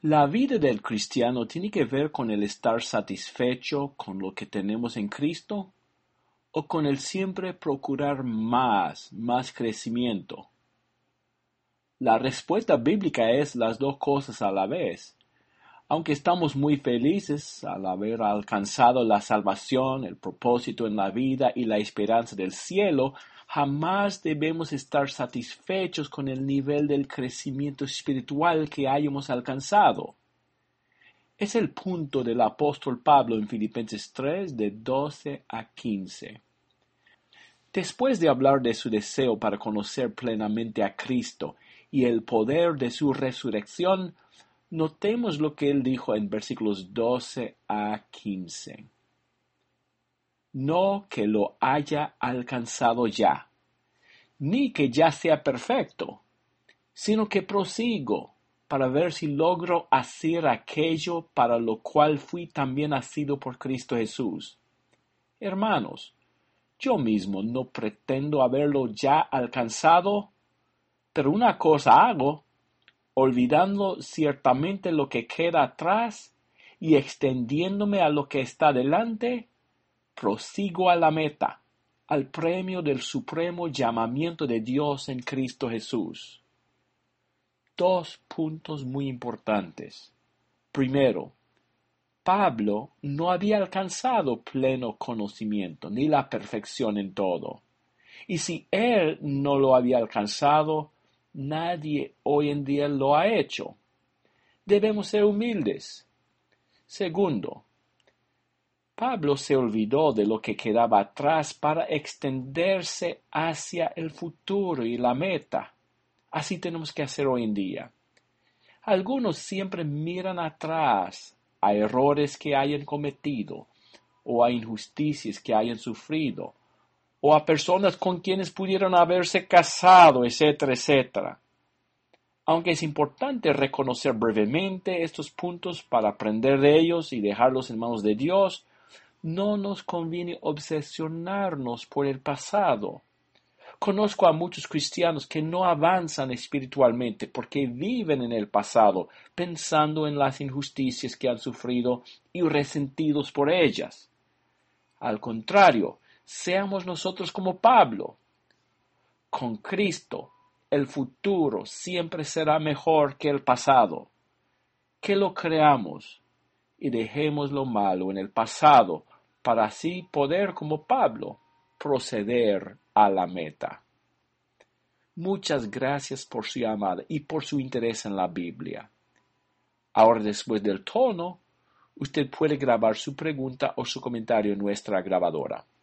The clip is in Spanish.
La vida del cristiano tiene que ver con el estar satisfecho con lo que tenemos en Cristo o con el siempre procurar más crecimiento. La respuesta bíblica es las dos cosas a la vez. Aunque estamos muy felices al haber alcanzado la salvación, el propósito en la vida y la esperanza del cielo, jamás debemos estar satisfechos con el nivel del crecimiento espiritual que hayamos alcanzado. Es el punto del apóstol Pablo en Filipenses 3, de 12 a 15. Después de hablar de su deseo para conocer plenamente a Cristo y el poder de su resurrección, notemos lo que él dijo en versículos 12 a 15. No que lo haya alcanzado ya, ni que ya sea perfecto, sino que prosigo para ver si logro hacer aquello para lo cual fui también nacido por Cristo Jesús. Hermanos, yo mismo no pretendo haberlo ya alcanzado, pero una cosa hago, olvidando ciertamente lo que queda atrás y extendiéndome a lo que está delante, prosigo a la meta, al premio del supremo llamamiento de Dios en Cristo Jesús. Dos puntos muy importantes. Primero, Pablo no había alcanzado pleno conocimiento ni la perfección en todo. Y si él no lo había alcanzado, nadie hoy en día lo ha hecho. Debemos ser humildes. Segundo, Pablo se olvidó de lo que quedaba atrás para extenderse hacia el futuro y la meta. Así tenemos que hacer hoy en día. Algunos siempre miran atrás a errores que hayan cometido, o a injusticias que hayan sufrido, o a personas con quienes pudieron haberse casado, etcétera, etcétera. Aunque es importante reconocer brevemente estos puntos para aprender de ellos y dejarlos en manos de Dios, no nos conviene obsesionarnos por el pasado. Conozco a muchos cristianos que no avanzan espiritualmente porque viven en el pasado, pensando en las injusticias que han sufrido y resentidos por ellas. Al contrario, seamos nosotros como Pablo. Con Cristo, el futuro siempre será mejor que el pasado. Que lo creamos y dejemos lo malo en el pasado para así poder, como Pablo, proceder a la meta. Muchas gracias por su llamada y por su interés en la Biblia. Ahora, después del tono, usted puede grabar su pregunta o su comentario en nuestra grabadora.